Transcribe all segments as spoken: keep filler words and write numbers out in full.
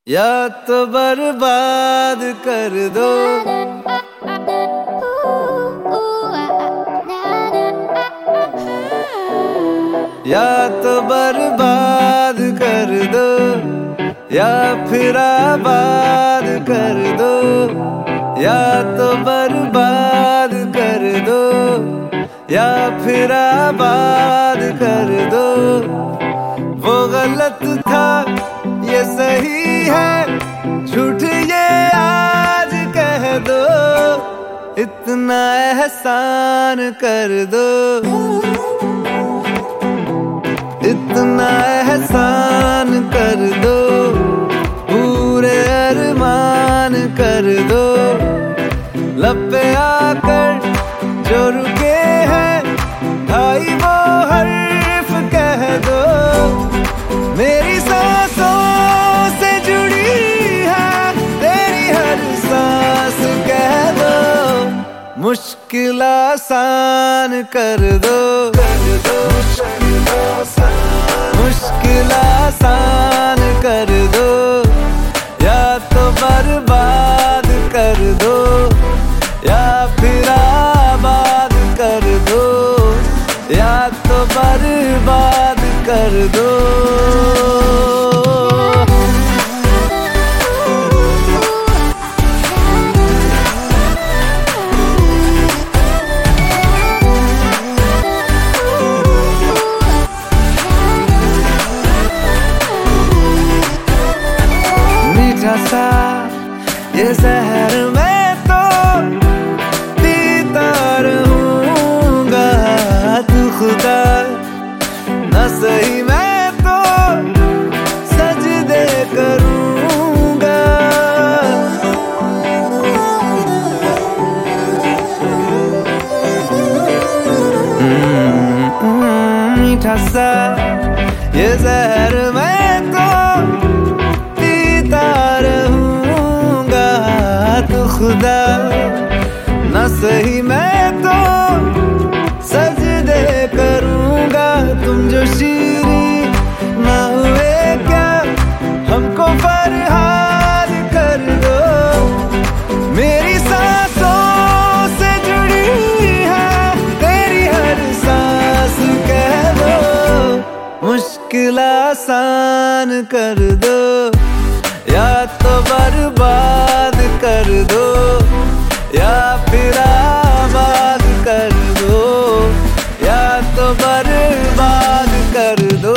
या तो बर्बाद कर दो, या तो बर्बाद कर दो, या फिर आबाद कर दो। या तो बर्बाद कर दो, या फिर आबाद कर दो। वो गलत था ये सही है, झूठ ये आज कह दो। इतना एहसान कर दो, इतना एहसान कर दो। पूरे अरमान कर दो, लब पे आकर जो रुके हैं भाई वो हर्फ कह दो। मेरी सांसों से जुड़ी है तेरी हर सांस कह दो। मुश्किल आसान कर दो, कर दो मुश्किल आसान, मुश्किल आसान कर दो। या तो बर्बाद कर दो, या फिर आबाद कर दो। या तो बर्बाद कर दो। मीठा सा ये जहर मैं तो पीता रहूंगा, तू खुदा न सही मैं तो सजदे करूंगा। मीठा सा ये जहर मैं तो पीता रहूंगा, तू खुदा न सही मैं तो सजदे करूंगा। तुम जो शीरी ना हुए क्या, हमको फरहाद कर दो। मेरी सांसों से जुड़ी है तेरी हर सांस कह दो। मुश्किल आसान कर दो, या तो बर्बाद कर दो, या फिर आबाद कर दो। या तो बर्बाद कर दो।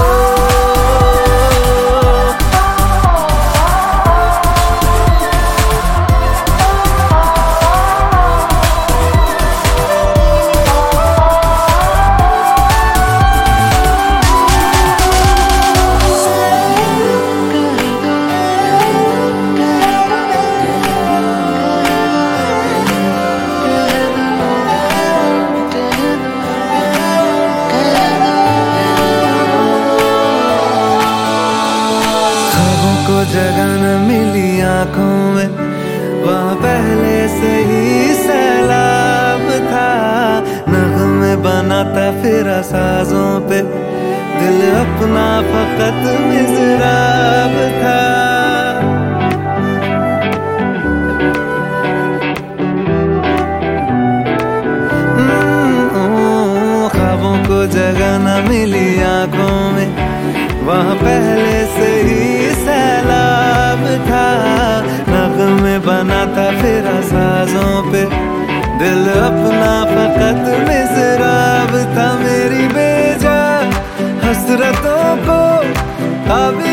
जगह न मिली आंखों में, वहाँ पहले से ही सैलाब था। नग़्मे बनाता फिरा साजों पे, दिल अपना फकत मिज़राब था। ख्वाबों को जगह न मिली आंखों में, वहाँ पहले से ही सैलाब था। नग़्मे बनाता फिरा साजों पे, दिल अपना फकत मिज़राब था। मेरी बेजा हसरतों को काबिल